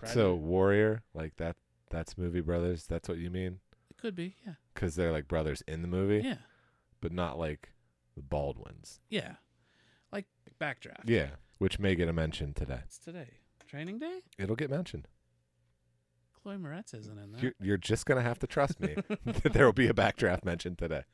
So Warrior, like that's movie brothers. That's what you mean? It could be, yeah. Because they're like brothers in the movie, Yeah. but not like the Baldwins. Yeah. Like Backdraft. Yeah, which may get a mention today. It's today. Training Day? It'll get mentioned. Chloe Moretz isn't in there. You're just going to have to trust me that there will be a Backdraft mention today.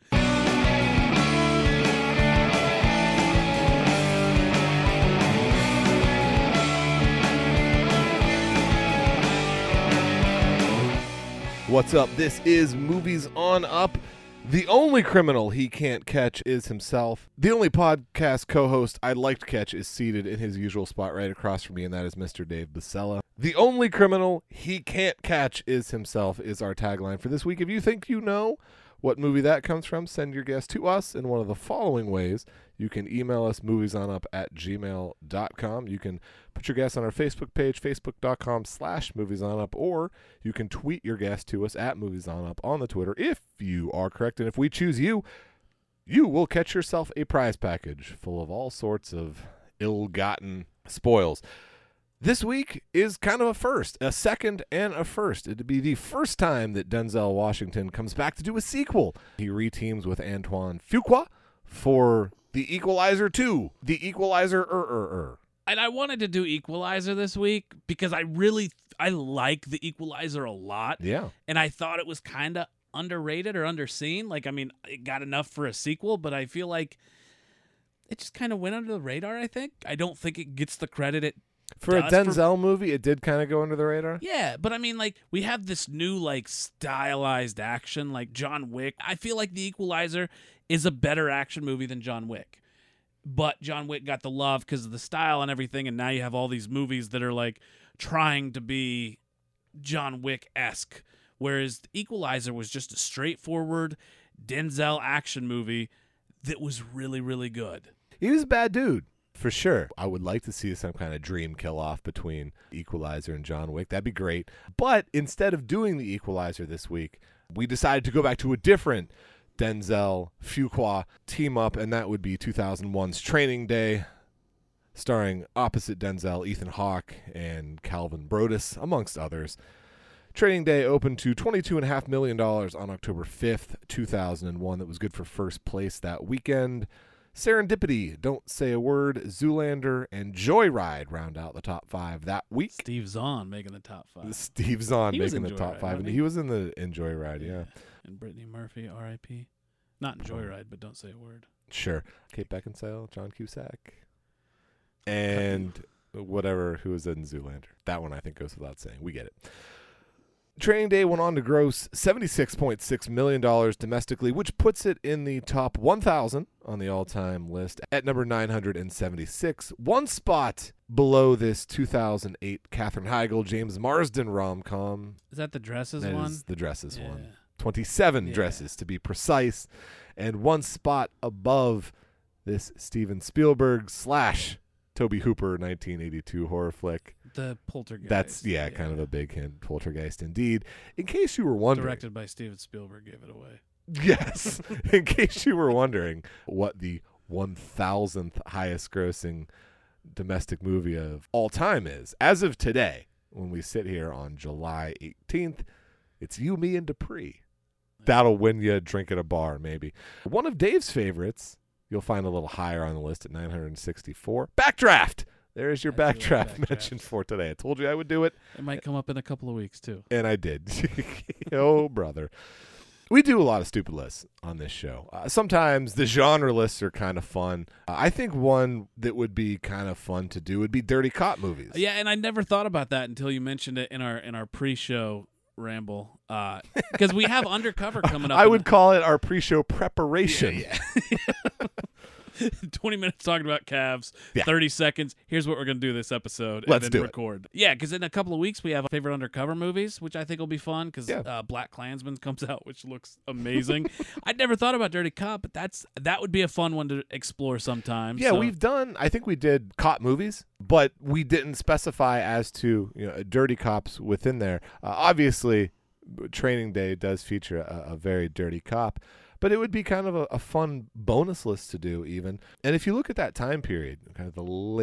What's up? This is Movies on Up. The only criminal he can't catch is himself. The only podcast co-host I'd like to catch is seated in his usual spot right across from me, and that is Mr. Dave Basella. The only criminal he can't catch is himself is our tagline for this week. If you think you know what movie that comes from, send your guess to us in one of the following ways. You can email us moviesonup@gmail.com. You can put your guess on our Facebook page, facebook.com/moviesonup, or you can tweet your guess to us at moviesonup on the Twitter if you are correct. And if we choose you, you will catch yourself a prize package full of all sorts of ill-gotten spoils. This week is kind of a first, a second and a first. It'd be the first time that Denzel Washington comes back to do a sequel. He reteams with Antoine Fuqua for The Equalizer 2, The Equalizer. And I wanted to do Equalizer this week because I like The Equalizer a lot. Yeah. And I thought it was kind of underrated or underseen. Like, I mean, it got enough for a sequel, but I feel like it just kind of went under the radar, I think. I don't think it gets the credit it For a Denzel movie, it did kind of go under the radar? Yeah, but I mean, like, we have this new, like, stylized action, like John Wick. I feel like The Equalizer is a better action movie than John Wick. But John Wick got the love because of the style and everything, and now you have all these movies that are, like, trying to be John Wick-esque, whereas The Equalizer was just a straightforward Denzel action movie that was really, really good. He was a bad dude. For sure. I would like to see some kind of dream kill-off between Equalizer and John Wick. That'd be great. But instead of doing The Equalizer this week, we decided to go back to a different Denzel Fuqua team-up, and that would be 2001's Training Day, starring opposite Denzel, Ethan Hawke, and Calvin Brodus, amongst others. Training Day opened to $22.5 million on October 5th, 2001. That was good for first place that weekend. Serendipity, Don't Say a Word, Zoolander, and Joyride round out the top five that week. Steve Zahn making the top five. Steve Zahn making the top Joyride, five. And he was in Joyride, yeah. And Brittany Murphy, R.I.P. Not in Joyride, but Don't Say a Word. Sure. Kate Beckinsale, John Cusack. And whatever, who was in Zoolander. That one I think goes without saying. We get it. Training Day went on to gross $76.6 million domestically, which puts it in the top 1,000 on the all-time list at number 976. One spot below this 2008 Katherine Heigl, James Marsden rom-com. Is that the Dresses That one? is the Dresses one. Yeah. 27 dresses to be precise. And one spot above this Steven Spielberg / Tobe Hooper 1982 horror flick. The Poltergeist. That's, kind of a big hint. Poltergeist, indeed. In case you were wondering. Directed by Steven Spielberg gave it away. Yes. In case you were wondering what the 1,000th highest grossing domestic movie of all time is, as of today, when we sit here on July 18th, it's You, Me, and Dupree. That'll win you a drink at a bar, maybe. One of Dave's favorites, you'll find a little higher on the list at 964. Backdraft! There's your backdraft mention for today. I told you I would do it. It might come up in a couple of weeks, too. And I did. Oh, brother. We do a lot of stupid lists on this show. Sometimes the genre lists are kind of fun. I think one that would be kind of fun to do would be dirty cop movies. Yeah, and I never thought about that until you mentioned it in our pre-show ramble. Because we have Undercover coming up. I would call it our pre-show preparation. Yeah. 20 minutes talking about Cavs, 30 seconds. Here's what we're going to do this episode. Let's and then do record. Yeah, because in a couple of weeks, we have favorite undercover movies, which I think will be fun because Black Klansman comes out, which looks amazing. I'd never thought about Dirty Cop, but that would be a fun one to explore sometime. Yeah, so. I think we did cop movies, but we didn't specify as to dirty cops within there. Obviously, Training Day does feature a very dirty cop. But it would be kind of a fun bonus list to do even. And if you look at that time period, kind of the late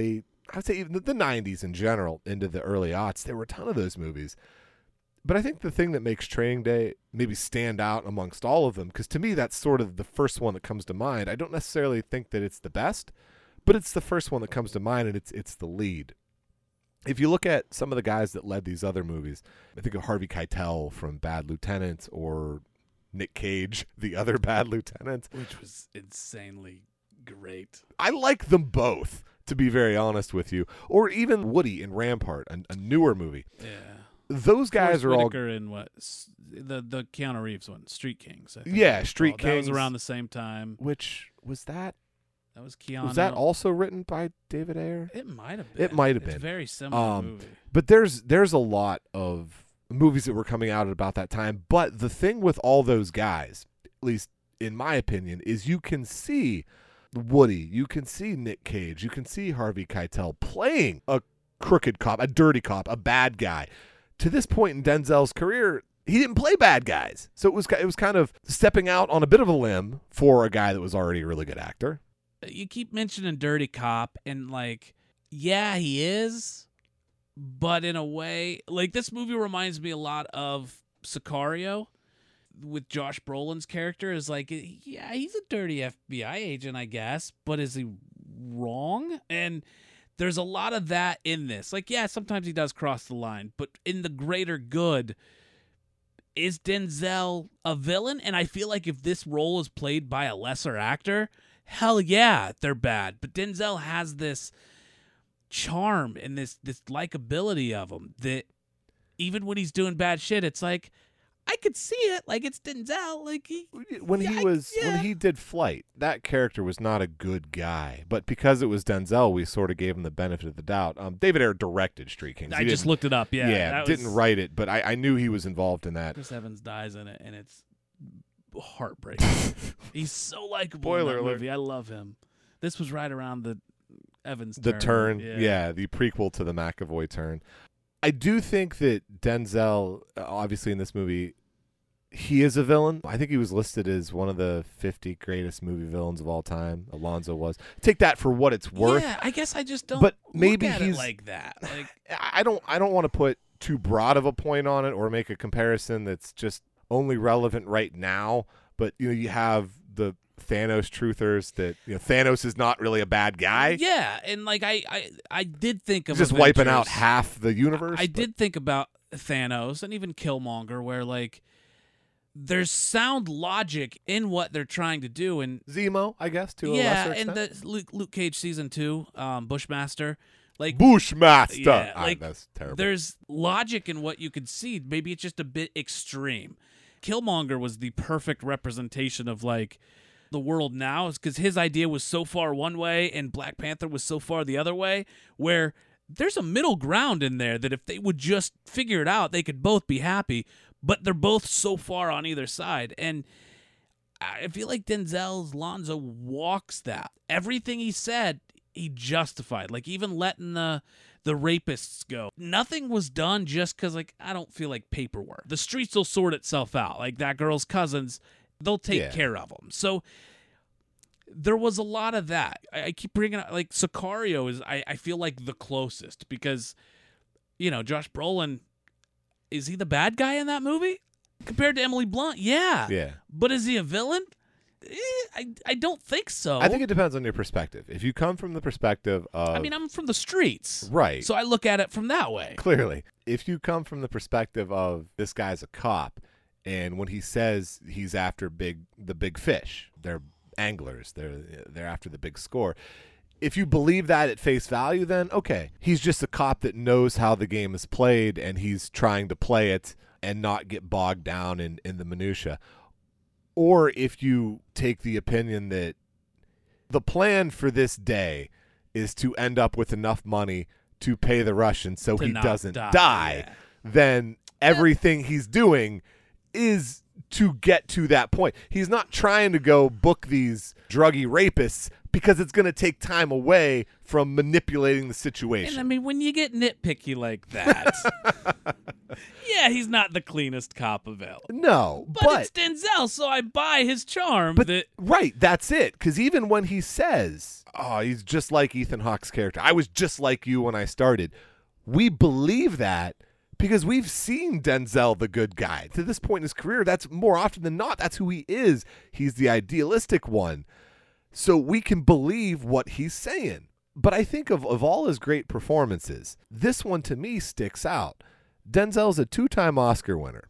I would say even the 90s in general into the early aughts, there were a ton of those movies. But I think the thing that makes Training Day maybe stand out amongst all of them, because to me that's sort of the first one that comes to mind. I don't necessarily think that it's the best, but it's the first one that comes to mind, and it's the lead. If you look at some of the guys that led these other movies, I think of Harvey Keitel from Bad Lieutenant, or Nick Cage, the other Bad Lieutenant. Which was insanely great. I like them both, to be very honest with you. Or even Woody in Rampart, a newer movie. Yeah. Those guys are all in what the Keanu Reeves one, Street Kings. I think. Yeah, Street Kings. That was around the same time. Which was that? That was Keanu. Was that also written by David Ayer? It might have been. It might have been. It's a very similar movie. But there's a lot of movies that were coming out at about that time. But the thing with all those guys, at least in my opinion, is you can see Woody, you can see Nick Cage, you can see Harvey Keitel playing a crooked cop, a dirty cop, a bad guy. To this point in Denzel's career, he didn't play bad guys. So it was kind of stepping out on a bit of a limb for a guy that was already a really good actor. You keep mentioning dirty cop, and like, yeah, he is, but in a way, like, this movie reminds me a lot of Sicario with Josh Brolin's character. Is like, yeah, he's a dirty FBI agent, I guess, but is he wrong? And there's a lot of that in this. Like, yeah, sometimes he does cross the line, but in the greater good, is Denzel a villain? And I feel like if this role is played by a lesser actor, hell yeah, they're bad. But Denzel has this charm and this likability of him that even when he's doing bad shit, it's like, I could see it. Like, it's Denzel. Like, when he did Flight, that character was not a good guy, but because it was Denzel, we sort of gave him the benefit of the doubt. David Ayer directed Street Kings. I just looked it up. Yeah, didn't write it, but I knew he was involved in that. Chris Evans dies in it, and it's heartbreaking. He's so likable in that movie. I love him. This was right around the Evans turn. Yeah, the prequel to the McAvoy turn. I do think that Denzel, obviously in this movie, he is a villain. I think he was listed as one of the 50 greatest movie villains of all time. Alonzo was. Take that for what it's worth. Yeah, I guess I just don't. But maybe look at he's it like that. Like, I don't want to put too broad of a point on it or make a comparison that's just only relevant right now. But you have the Thanos truthers that Thanos is not really a bad guy. Yeah, and like I did think of just Avengers. Wiping out half the universe. I did think about Thanos and even Killmonger, where like there's sound logic in what they're trying to do, and Zemo, I guess, to a lesser extent. and the Luke Cage season 2, Bushmaster. Like Bushmaster. Yeah, like, that's terrible. There's logic in what you could see. Maybe it's just a bit extreme. Killmonger was the perfect representation of like the world now, is because his idea was so far one way and Black Panther was so far the other way, where there's a middle ground in there that if they would just figure it out, they could both be happy, but they're both so far on either side. And I feel like Denzel's Lonzo walks that. Everything he said, he justified. Like, even letting the rapists go. Nothing was done just because, like, I don't feel like paperwork. The streets will sort itself out. Like, that girl's cousins, they'll take care of them. So there was a lot of that. I keep bringing up, like, Sicario is, I feel like, the closest because, Josh Brolin, is he the bad guy in that movie? Compared to Emily Blunt, yeah. Yeah. But is he a villain? I don't think so. I think it depends on your perspective. If you come from the perspective of... I mean, I'm from the streets. Right. So I look at it from that way. Clearly. If you come from the perspective of this guy's a cop, and when he says he's after the big fish, they're anglers, they're after the big score. If you believe that at face value, then okay, he's just a cop that knows how the game is played, and he's trying to play it and not get bogged down in the minutia. Or if you take the opinion that the plan for this day is to end up with enough money to pay the Russian so he doesn't die, then everything he's doing is to get to that point. He's not trying to go book these druggy rapists because it's going to take time away from manipulating the situation. And I mean, when you get nitpicky like that, Yeah, he's not the cleanest cop available. No, But it's Denzel, so I buy his charm. Right, that's it. Because even when he says, oh, he's just like Ethan Hawke's character. I was just like you when I started. We believe that because we've seen Denzel the good guy. To this point in his career, that's more often than not, that's who he is. He's the idealistic one. So we can believe what he's saying. But I think of all his great performances, this one to me sticks out. Denzel's a 2-time Oscar winner.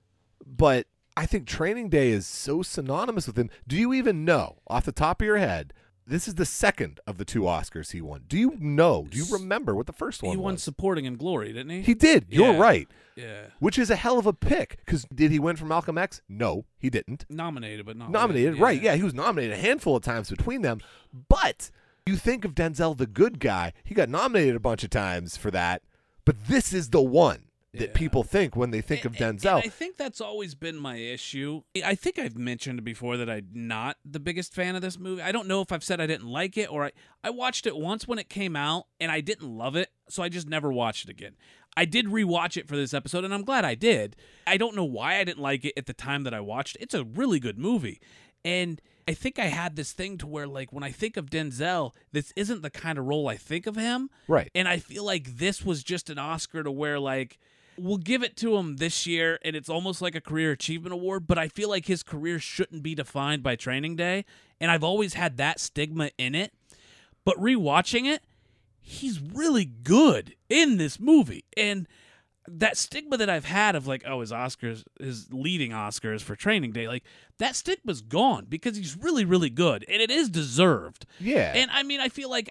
But I think Training Day is so synonymous with him. Do you even know, off the top of your head, this is the second of the 2 Oscars he won? Do you know? Do you remember what the first one was? He won Supporting in Glory, didn't he? He did. You're right. Yeah. Which is a hell of a pick. Because did he win for Malcolm X? No, he didn't. Nominated, but not Nominated, right. Yeah, he was nominated a handful of times between them. But you think of Denzel the good guy. He got nominated a bunch of times for that. But this is the one that people think when they think of Denzel. And I think that's always been my issue. I think I've mentioned before that I'm not the biggest fan of this movie. I don't know if I've said I didn't like it, or I watched it once when it came out, and I didn't love it, so I just never watched it again. I did rewatch it for this episode, and I'm glad I did. I don't know why I didn't like it at the time that I watched it. It's a really good movie. And I think I had this thing to where, like, when I think of Denzel, this isn't the kind of role I think of him. Right. And I feel like this was just an Oscar to where, like, we'll give it to him this year, and it's almost like a career achievement award, but I feel like his career shouldn't be defined by Training Day, and I've always had that stigma in it. But rewatching it, he's really good in this movie. And that stigma that I've had of, like, oh, his leading Oscars for Training Day, like, that stigma's gone because he's really, really good, and it is deserved. Yeah. And, I mean, I feel like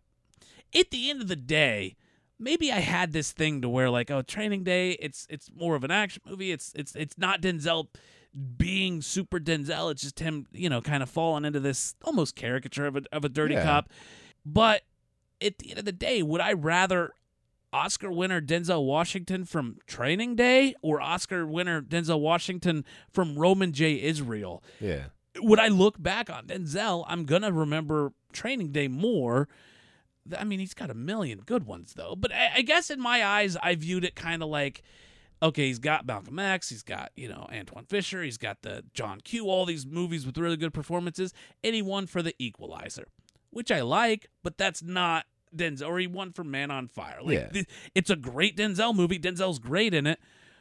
at the end of the day, maybe I had this thing to where, like, oh, Training Day, it's more of an action movie. It's not Denzel being super Denzel. It's just him, kind of falling into this almost caricature of a dirty cop. But at the end of the day, would I rather Oscar winner Denzel Washington from Training Day or Oscar winner Denzel Washington from Roman J. Israel? Yeah. Would I look back on Denzel, I'm going to remember Training Day more. I mean, he's got a million good ones, though. But I guess in my eyes, I viewed it kind of like, okay, he's got Malcolm X, he's got, Antoine Fisher, he's got the John Q, all these movies with really good performances, and he won for The Equalizer, which I like, but that's not Denzel. Or he won for Man on Fire. It's a great Denzel movie. Denzel's great in it,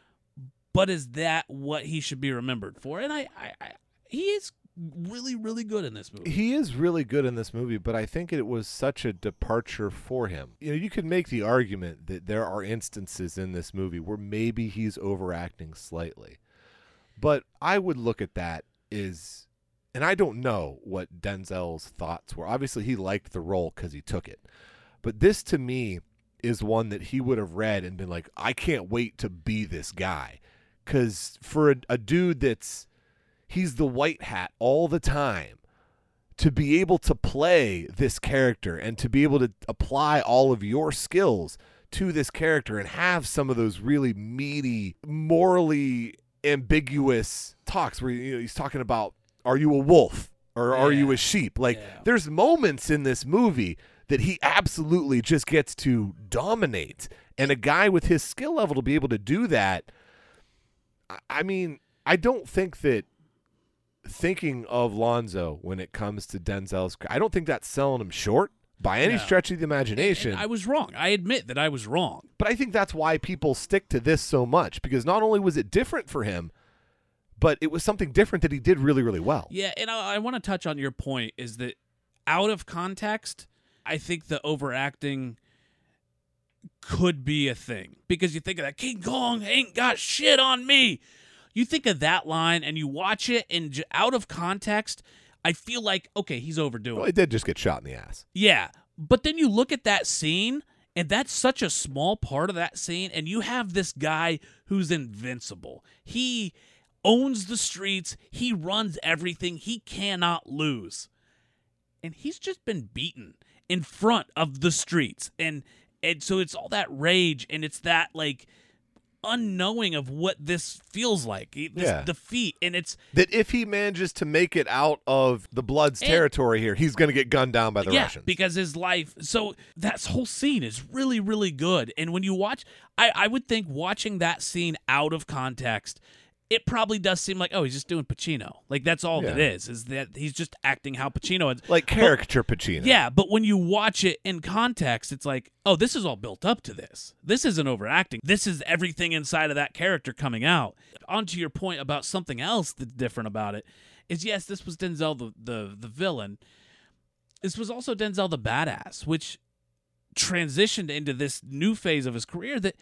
but is that what he should be remembered for? And he is really, really good in this movie. He is really good in this movie, but I think it was such a departure for him. You could make the argument that there are instances in this movie where maybe he's overacting slightly. But I would look at that as, and I don't know what Denzel's thoughts were. Obviously, he liked the role because he took it. But this, to me, is one that he would have read and been like, I can't wait to be this guy. Because for a dude he's the white hat all the time, to be able to play this character and to be able to apply all of your skills to this character and have some of those really meaty, morally ambiguous talks where he's talking about, are you a wolf or are you a sheep? There's moments in this movie that he absolutely just gets to dominate. And a guy with his skill level to be able to do that, I mean, I don't think that thinking of Lonzo when it comes to Denzel's, I don't think that's selling him short by any stretch of the imagination. And I was wrong. I admit that I was wrong. But I think that's why people stick to this so much, because not only was it different for him, but it was something different that he did really, really well. Yeah, and I want to touch on your point is that out of context, I think the overacting could be a thing. Because you think of that, King Kong ain't got shit on me. You think of that line and you watch it, and out of context, I feel like, okay, he's overdoing it. Well, he did just get shot in the ass. Yeah, but then you look at that scene, and that's such a small part of that scene, and you have this guy who's invincible. He owns the streets. He runs everything. He cannot lose. And he's just been beaten in front of the streets. And so it's all that rage, and it's that, like, unknowing of what this feels like. This defeat, and it's that if he manages to make it out of the Bloods' territory here, he's going to get gunned down by the Russians. Because his life. So that whole scene is really, really good. And when you watch, I would think watching that scene out of context, it probably does seem like, oh, he's just doing Pacino. Like, that's all it is that he's just acting how Pacino is. Like caricature Pacino. Yeah, but when you watch it in context, it's like, oh, this is all built up to this. This isn't overacting. This is everything inside of that character coming out. On to your point about something else that's different about it is, yes, this was Denzel the villain. This was also Denzel the badass, which transitioned into this new phase of his career that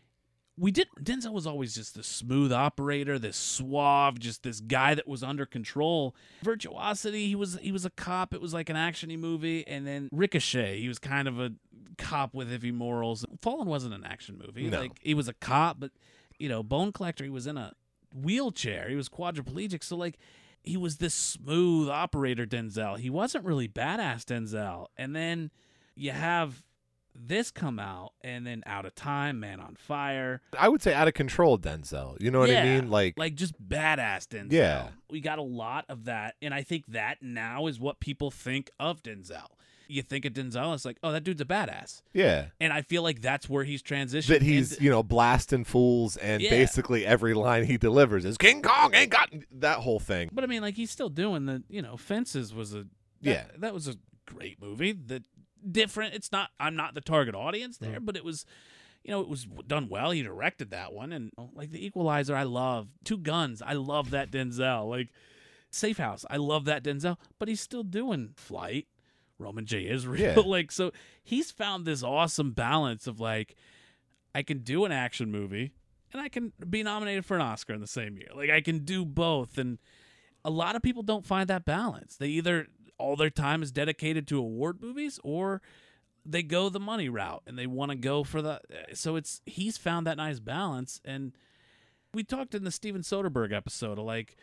Denzel was always just this smooth operator, this suave, just this guy that was under control. Virtuosity, he was a cop. It was like an actiony movie. And then Ricochet, he was kind of a cop with heavy morals. Fallen wasn't an action movie. No. Like, he was a cop, but Bone Collector, he was in a wheelchair. He was quadriplegic. So like, he was this smooth operator Denzel. He wasn't really badass Denzel. And then you have this come out, and then Out of Time, Man on Fire. I would say out of control Denzel. You know what I mean? Like just badass Denzel. Yeah. We got a lot of that, and I think that now is what people think of Denzel. You think of Denzel, it's like, oh, that dude's a badass. Yeah. And I feel like that's where he's transitioned. That he's, blasting fools, and basically every line he delivers is King Kong ain't got that whole thing. But I mean, like, he's still doing Fences was that was a great movie. Different. It's not. I'm not the target audience there, but it was, it was done well. He directed that one, and like The Equalizer, I love. Two Guns, I love that Denzel. Like Safe House, I love that Denzel. But he's still doing Flight, Roman J. Israel. Yeah. Like, so he's found this awesome balance of like, I can do an action movie and I can be nominated for an Oscar in the same year. Like, I can do both, and a lot of people don't find that balance. They either all their time is dedicated to award movies, or they go the money route and they want to go for the. So he's found that nice balance. And we talked in the Steven Soderbergh episode of like,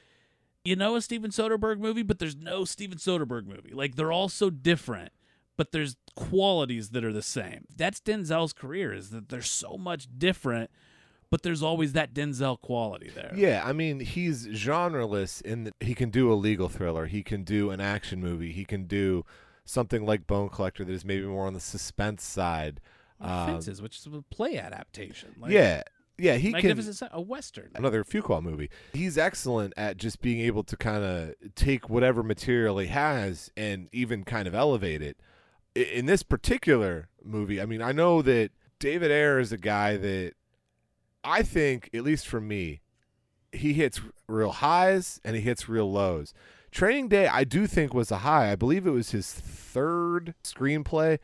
a Steven Soderbergh movie, but there's no Steven Soderbergh movie. Like, they're all so different, but there's qualities that are the same. That's Denzel's career, is that they're so much different, but there's always that Denzel quality there. Yeah, I mean, he's genreless in that he can do a legal thriller, he can do an action movie, he can do something like Bone Collector that is maybe more on the suspense side. Fences, which is a play adaptation. Like, yeah, he Magnificent can. A Western. Another Fuqua movie. He's excellent at just being able to kind of take whatever material he has and even kind of elevate it. In this particular movie, I mean, I know that David Ayer is a guy that I think, at least for me, he hits real highs and he hits real lows. Training Day, I do think, was a high. I believe it was his third screenplay.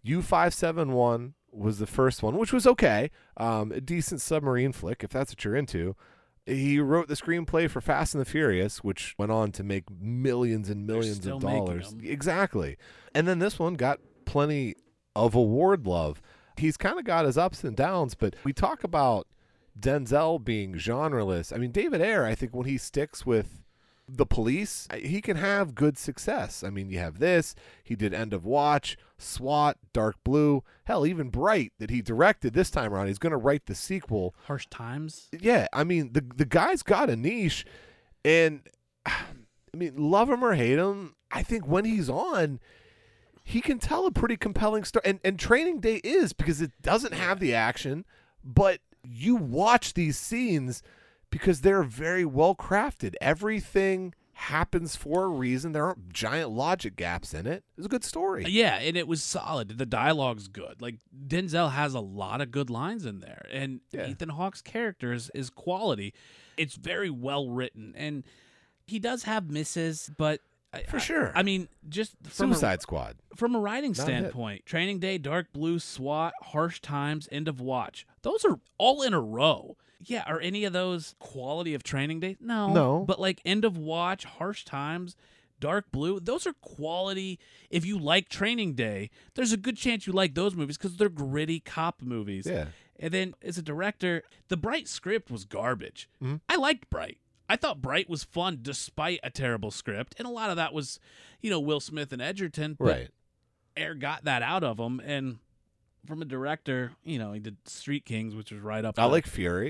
U-571 was the first one, which was okay. A decent submarine flick, if that's what you're into. He wrote the screenplay for Fast and the Furious, which went on to make millions and millions of dollars. Exactly. And then this one got plenty of award love. He's kind of got his ups and downs, but we talk about Denzel being genreless. I mean, David Ayer, I think when he sticks with The Police, he can have good success. I mean, you have this. He did End of Watch, SWAT, Dark Blue, hell, even Bright that he directed this time around. He's going to write the sequel. Harsh Times. Yeah, I mean, the guy's got a niche, and I mean, love him or hate him, I think when he's on, he can tell a pretty compelling story. And Training Day is, because it doesn't have the action, but you watch these scenes because they're very well crafted. Everything happens for a reason. There aren't giant logic gaps in it. It's a good story. Yeah, and it was solid. The dialogue's good. Like, Denzel has a lot of good lines in there, and Ethan Hawke's character is quality. It's very well written, and he does have misses, but for sure. I mean, just from Suicide Squad. From a writing standpoint, Training Day, Dark Blue, SWAT, Harsh Times, End of Watch. Those are all in a row. Yeah, are any of those quality of Training Day? No. But like End of Watch, Harsh Times, Dark Blue, those are quality. If you like Training Day, there's a good chance you like those movies because they're gritty cop movies. Yeah. And then as a director, the Bright script was garbage. Mm-hmm. I liked Bright. I thought Bright was fun despite a terrible script. And a lot of that was, Will Smith and Edgerton. But right. Ayer got that out of him. And from a director, he did Street Kings, which was right up I like Fury.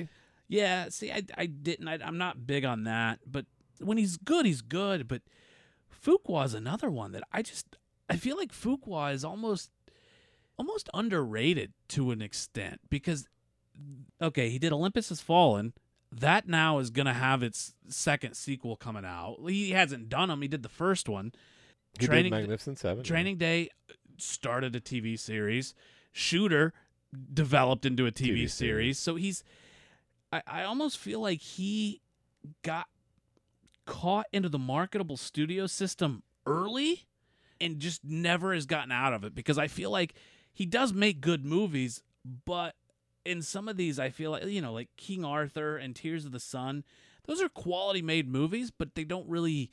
Yeah, see, I didn't. I'm not big on that. But when he's good, he's good. But Fuqua is another one that I feel like Fuqua is almost underrated to an extent because, okay, he did Olympus Has Fallen. That now is going to have its second sequel coming out. He hasn't done them. He did the first one. He did Magnificent Seven. Training Day started a TV series. Shooter developed into a TV series. So I almost feel like he got caught into the marketable studio system early and just never has gotten out of it, because I feel like he does make good movies, but in some of these I feel like, like King Arthur and Tears of the Sun, those are quality made movies, but they don't really,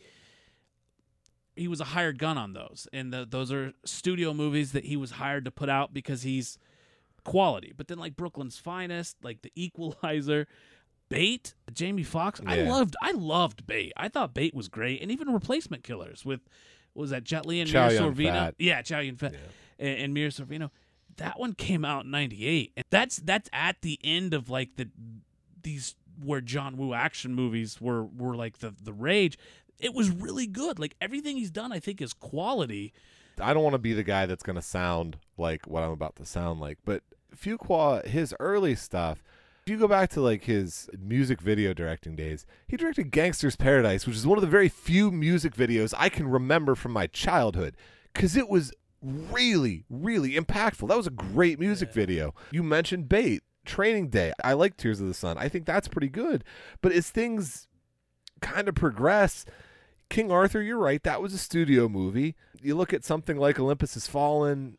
he was a hired gun on those, and those are studio movies that he was hired to put out because he's quality. But then like Brooklyn's Finest, like The Equalizer, Bait, Jamie Foxx. Yeah. I loved Bait. I thought Bait was great, and even Replacement Killers with, what was that, Jet Li and Chow Mira Yun Sorvino? Fat. Yeah, Chow Yun Fat and Mira Sorvino. That one came out in '98, and that's at the end of like these where John Woo action movies were like the rage. It was really good. Like everything he's done, I think, is quality. I don't want to be the guy that's going to sound like what I'm about to sound like, but Fuqua, his early stuff, if you go back to like his music video directing days, he directed Gangster's Paradise, which is one of the very few music videos I can remember from my childhood, because it was really, really impactful. That was a great music video. You mentioned Bait, Training Day. I like Tears of the Sun. I think that's pretty good. But as things kind of progress, King Arthur, you're right, that was a studio movie. You look at something like Olympus Has Fallen,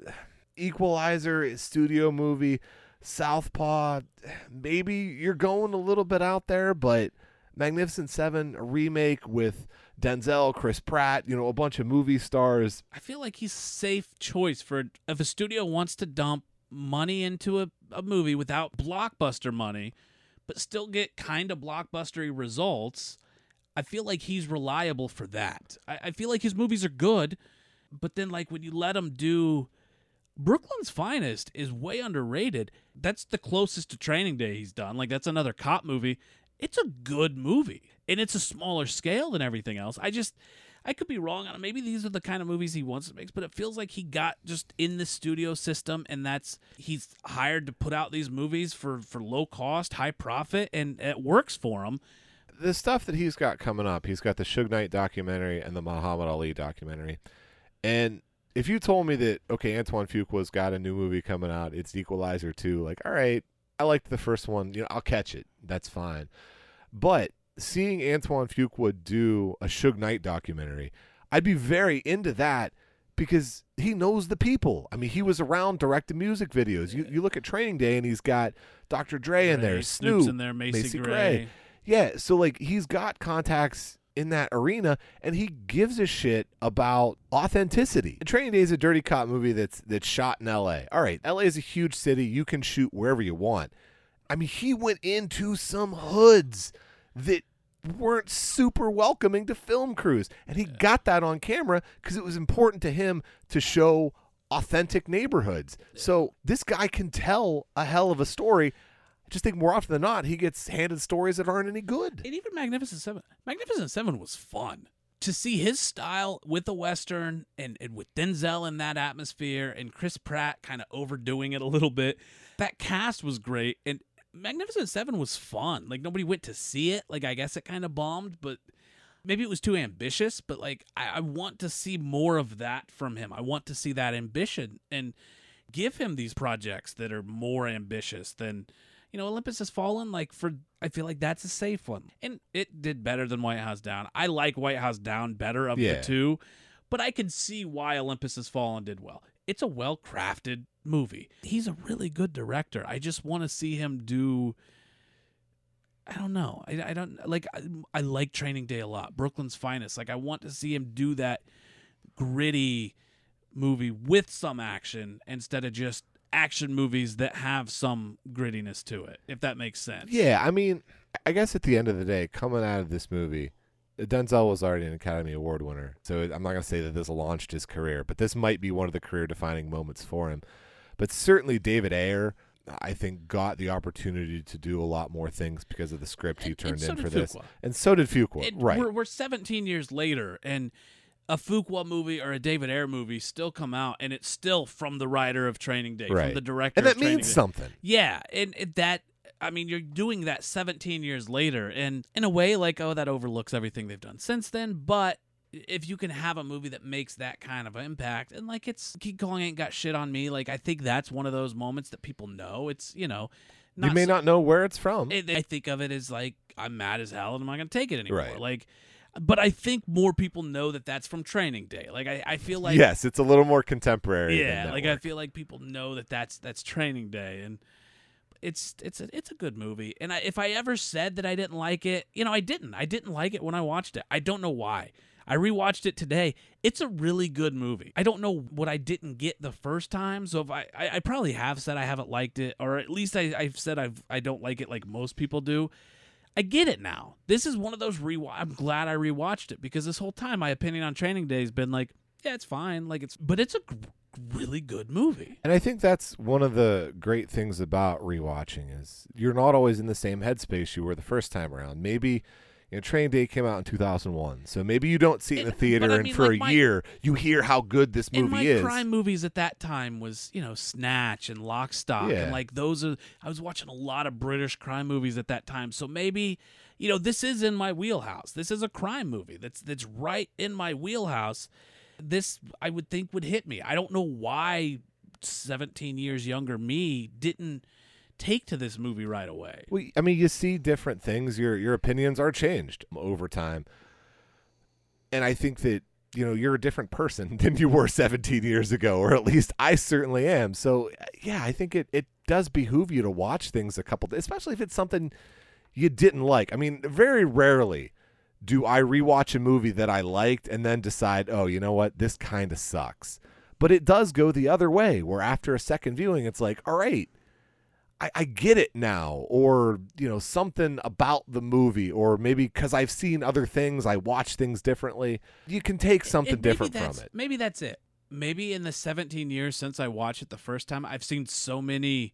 Equalizer, a studio movie, Southpaw, maybe you're going a little bit out there, but Magnificent Seven, a remake with Denzel, Chris Pratt, a bunch of movie stars. I feel like he's a safe choice for if a studio wants to dump money into a movie without blockbuster money, but still get kind of blockbustery results. I feel like he's reliable for that. I feel like his movies are good, but then like when you let him do Brooklyn's Finest is way underrated. That's the closest to Training Day he's done. Like that's another cop movie. It's a good movie, and it's a smaller scale than everything else. I could be wrong on it. Maybe these are the kind of movies he wants to make, but it feels like he got just in the studio system, and he's hired to put out these movies for low cost, high profit, and it works for him. The stuff that he's got coming up, he's got the Suge Knight documentary and the Muhammad Ali documentary. And if you told me that, okay, Antoine Fuqua's got a new movie coming out, it's Equalizer 2, like, all right, I liked the first one, I'll catch it. That's fine. But seeing Antoine Fuqua do a Suge Knight documentary, I'd be very into that because he knows the people. I mean, he was around directing music videos. You look at Training Day, and he's got Dr. Dre in there, Snoop's in there, Macy Gray. Yeah, so like he's got contacts in that arena, and he gives a shit about authenticity. Training Day is a dirty cop movie that's shot in L.A. All right, L.A. is a huge city. You can shoot wherever you want. I mean, he went into some hoods that weren't super welcoming to film crews, and he got that on camera because it was important to him to show authentic neighborhoods. So this guy can tell a hell of a story. I just think more often than not, he gets handed stories that aren't any good. And even Magnificent Seven was fun. To see his style with the Western and with Denzel in that atmosphere and Chris Pratt kind of overdoing it a little bit, that cast was great. And Magnificent Seven was fun. Like, nobody went to see it. Like, I guess it kind of bombed, but maybe it was too ambitious. But, like, I want to see more of that from him. I want to see that ambition and give him these projects that are more ambitious than, Olympus Has Fallen. Like, I feel like that's a safe one. And it did better than White House Down. I like White House Down better of the two, but I can see why Olympus Has Fallen did well. It's a well-crafted movie. He's a really good director. I just want to see him do, I don't know. I don't like, I like Training Day a lot. Brooklyn's Finest. Like, I want to see him do that gritty movie with some action instead of just action movies that have some grittiness to it, if that makes sense. Yeah, I mean, I guess at the end of the day, coming out of this movie, Denzel was already an Academy Award winner, so I'm not going to say that this launched his career, but this might be one of the career-defining moments for him. But certainly David Ayer, I think, got the opportunity to do a lot more things because of the script he turned so in did for this. Fuqua. And so did Fuqua, right. We're 17 years later, and a Fuqua movie or a David Ayer movie still come out, and it's still from the writer of Training Day, Right. from the director And that of Training means Day. something. Yeah, and that, I mean, you're doing that 17 years later, and in a way, like, oh, that overlooks everything they've done since then, but if you can have a movie that makes that kind of impact, and like, it's King Kong ain't got shit on me, like, I think that's one of those moments that people know. It's, you know, You may not know where it's from. I think of it as like, I'm mad as hell and I'm not going to take it anymore. Right. Like, but I think more people know that that's from Training Day. Like, I feel like, yes, it's a little more contemporary. yeah, than like Network. I feel like people know that that's Training Day, and it's a good movie. And if I ever said that I didn't like it, you know, I didn't. I didn't like it when I watched it. I don't know why. I rewatched it today. It's a really good movie. I don't know what I didn't get the first time. So if I probably have said I haven't liked it, or at least I've said I don't like it like most people do. I get it now. This is one of those I'm glad I rewatched it, because this whole time my opinion on Training Day has been like, yeah, it's fine. Like, but it's a really good movie. And I think that's one of the great things about rewatching is you're not always in the same headspace you were the first time around. Maybe, you know, Training Day came out in 2001, so maybe you don't see it in the theater, but I and mean, for like, a year you hear how good this And movie my is. crime movies at that time was, you know, Snatch and Lock, Stock, Yeah. and like those are. I was watching a lot of British crime movies at that time, so maybe, you know, this is in my wheelhouse. This is a crime movie that's right in my wheelhouse. This, I would think, would hit me. I don't know why 17 years younger me didn't take to this movie right away. Well, I mean, you see different things. Your opinions are changed over time, and I think that, you know, you're a different person than you were 17 years ago, or at least I certainly am. So yeah, I think it does behoove you to watch things a couple, especially if it's something you didn't like. I mean, very rarely do I rewatch a movie that I liked and then decide, oh, you know what, this kind of sucks. But it does go the other way, where after a second viewing, it's like, all right, I get it now, or, you know, something about the movie, or maybe because I've seen other things, I watch things differently. You can take something And maybe different from it. Maybe that's it. Maybe in the 17 years since I watched it the first time, I've seen so many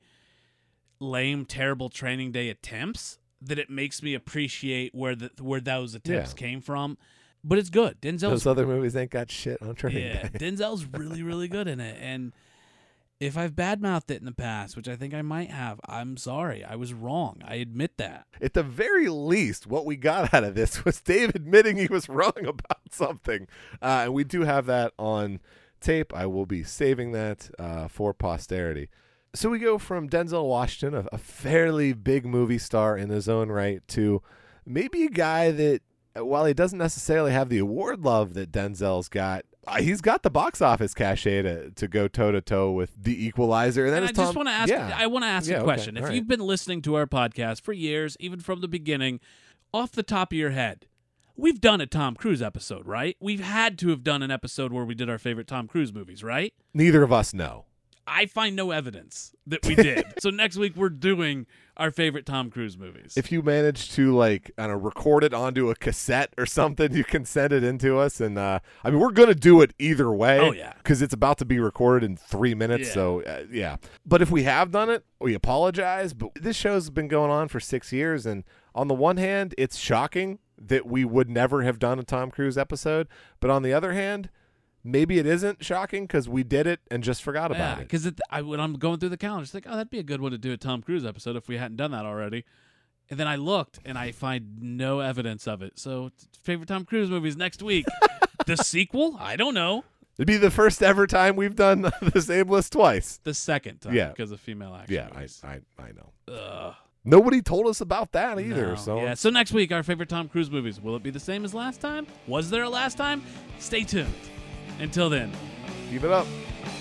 lame, terrible Training Day attempts that it makes me appreciate where those attempts came from. But it's good. Those other movies ain't got shit on Training Day. Denzel's really, really good in it. And if I've badmouthed it in the past, which I think I might have, I'm sorry. I was wrong. I admit that. At the very least, what we got out of this was Dave admitting he was wrong about something. And we do have that on tape. I will be saving that for posterity. So we go from Denzel Washington, a fairly big movie star in his own right, to maybe a guy that, while he doesn't necessarily have the award love that Denzel's got, he's got the box office cachet to go toe-to-toe with The Equalizer. And, then I just want to ask, I want to ask a question. Okay. If you've been listening to our podcast for years, even from the beginning, off the top of your head, we've done a Tom Cruise episode, right? We've had to have done an episode where we did our favorite Tom Cruise movies, right? Neither of us know. I find no evidence that we did. So next week we're doing our favorite Tom Cruise movies. If you manage to, like, I don't know, record it onto a cassette or something, you can send it in to us. And I mean, we're going to do it either way. Oh, yeah. Because it's about to be recorded in 3 minutes. Yeah. So, yeah. But if we have done it, we apologize. But this show's been going on for 6 years. And on the one hand, it's shocking that we would never have done a Tom Cruise episode. But on the other hand, maybe it isn't shocking because we did it and just forgot about it. Because when I'm going through the calendar, it's like, oh, that'd be a good one to do a Tom Cruise episode if we hadn't done that already. And then I looked, and I find no evidence of it. So, favorite Tom Cruise movies next week. The sequel? I don't know. It'd be the first ever time we've done the same list twice. The second time, because of female action Yeah, movies. I know. Ugh. Nobody told us about that either. No. So Yeah, so next week, our favorite Tom Cruise movies. Will it be the same as last time? Was there a last time? Stay tuned. Until then. keep it up.